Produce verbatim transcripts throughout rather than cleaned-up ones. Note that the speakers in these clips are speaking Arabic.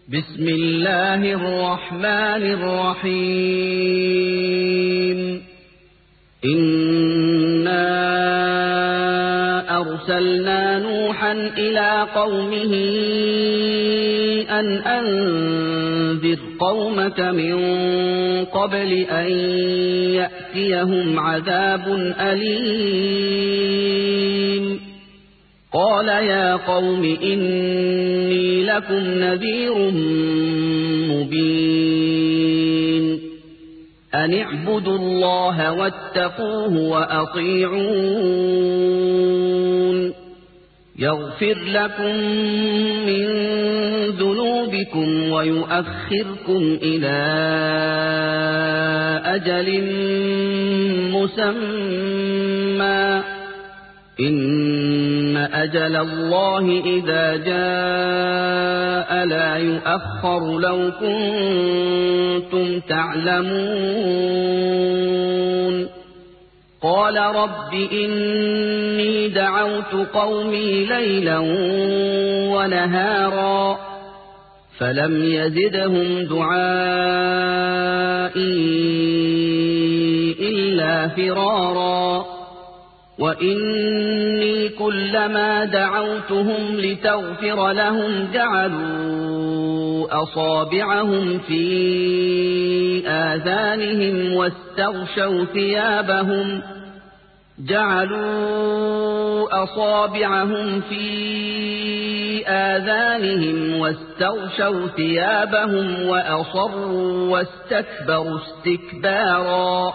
بسم الله الرحمن الرحيم إنا أرسلنا نوحا إلى قومه أن أنذر قومك من قبل أن يأتيهم عذاب أليم قال يا قوم إني لكم نذير مبين أن اعبدوا الله واتقوه وأطيعون يغفر لكم من ذنوبكم ويؤخركم إلى أجل مسمى إن أجل الله إذا جاء لا يؤخر لو كنتم تعلمون قال رب إني دعوت قومي ليلا ونهارا فلم يزدهم دعائي إلا فرارا وإني كلما دعوتهم لتغفر لهم جعلوا أصابعهم في آذانهم واستغشوا ثيابهم جعلوا أصابعهم في آذانهم واستغشوا ثيابهم وأصروا واستكبروا استكبارا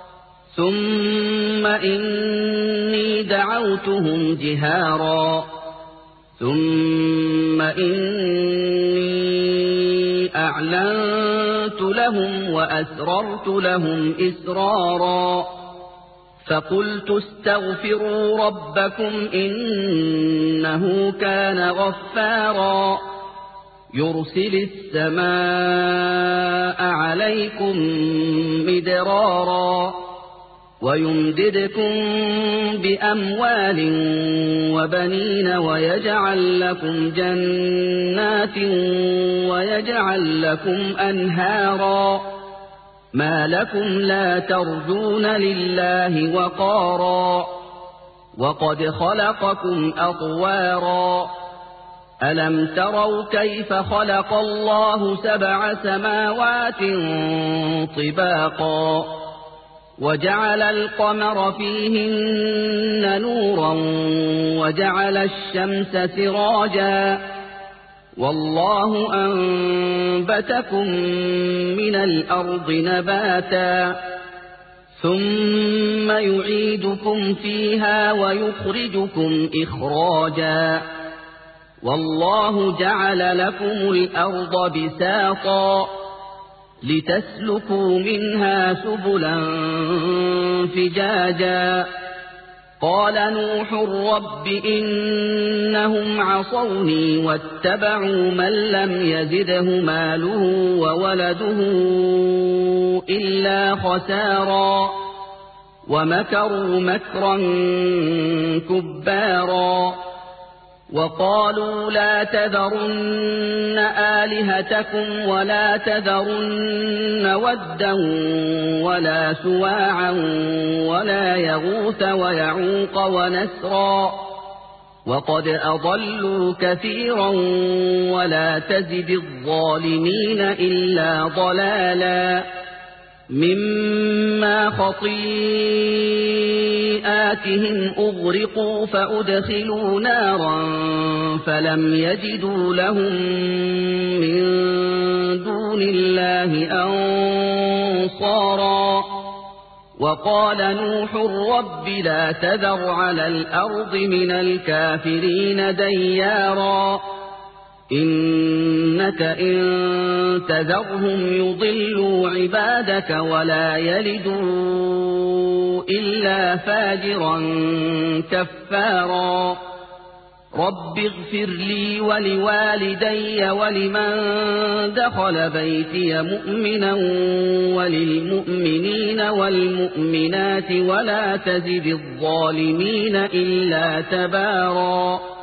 ثم إني دعوتهم جهارا ثم إني أعلنت لهم وأسررت لهم إسرارا فقلت استغفروا ربكم إنه كان غفارا يرسل السماء عليكم مدرارا ويمددكم بأموال وبنين ويجعل لكم جنات ويجعل لكم أنهارا ما لكم لا ترجون لله وقارا وقد خلقكم أطوارا ألم تروا كيف خلق الله سبع سماوات طباقا وجعل القمر فيهن نورا وجعل الشمس سراجا والله أنبتكم من الأرض نباتا ثم يعيدكم فيها ويخرجكم إخراجا والله جعل لكم الأرض بساطا لتسلكوا منها سبلا فجاجا قال نوح رب إنهم عصوني واتبعوا من لم يزده ماله وولده إلا خسارا ومكروا مكرا كبارا وقالوا لا تذرن آلهتكم ولا تذرن ودا ولا سواعا ولا يغوث ويعوق ونسرا وقد أضلوا كثيرا ولا تزد الظالمين إلا ضلالا مما خطيئاتهم أغرقوا فأدخلوا نارا فلم يجدوا لهم من دون الله أنصارا وقال نوح رب لا تذر على الأرض من الكافرين ديارا إنك إن تذرهم يضلوا عبادك ولا يلدوا إلا فاجرا كفارا رب اغفر لي ولوالدي ولمن دخل بيتي مؤمنا وللمؤمنين والمؤمنات ولا تزد الظالمين إلا تبارا